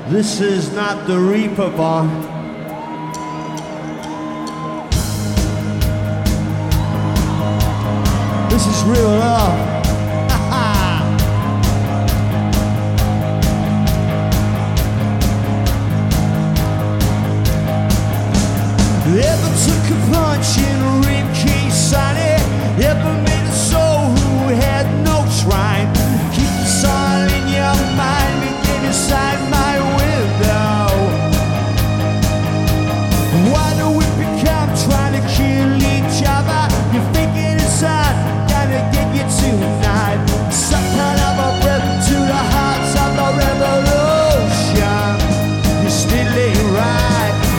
This is not the Reaper Bar. This is real love. Ever took a punch in a ribcage, Sonny? Ever made a soul who had no trying? Keep this all in your mind and get inside my window. Why do we become trying to kill each other? You're thinking it's hard, gotta get you tonight. Some kind of a breath to the hearts of the revolution. You still ain't right.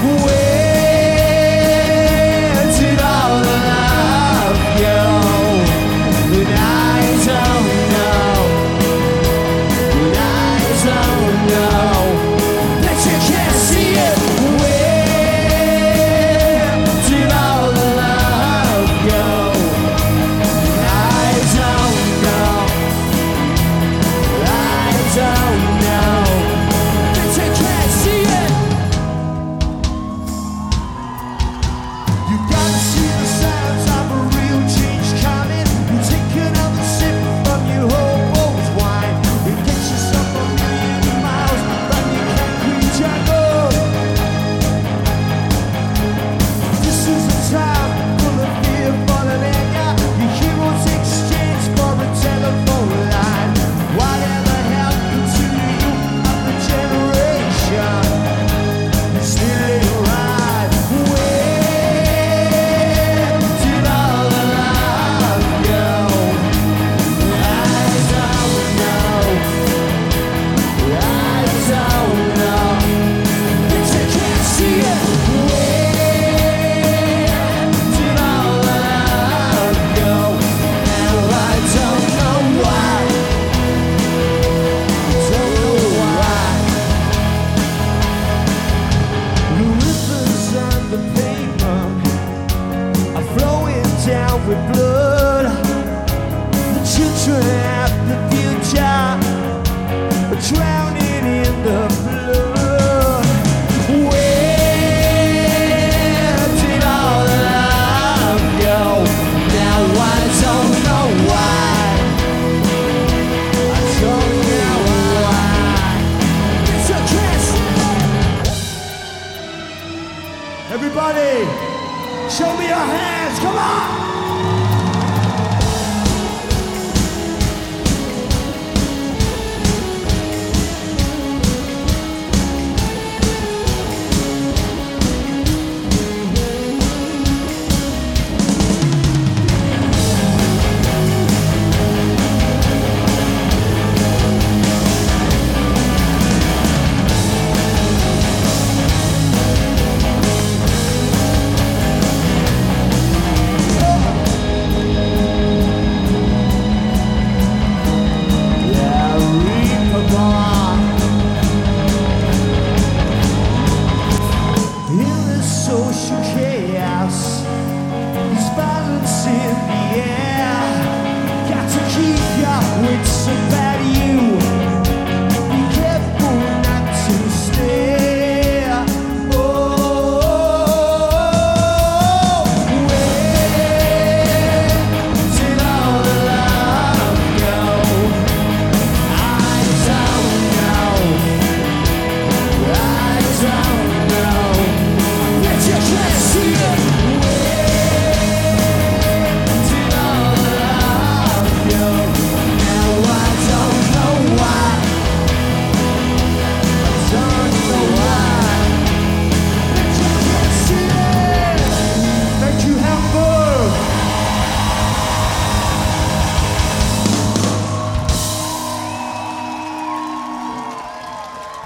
With blood, the children have the future, but drowning in the blood. Where did all the love go? Now I don't know why. I don't know why. It's a kiss. Everybody, show me your hands. Come on.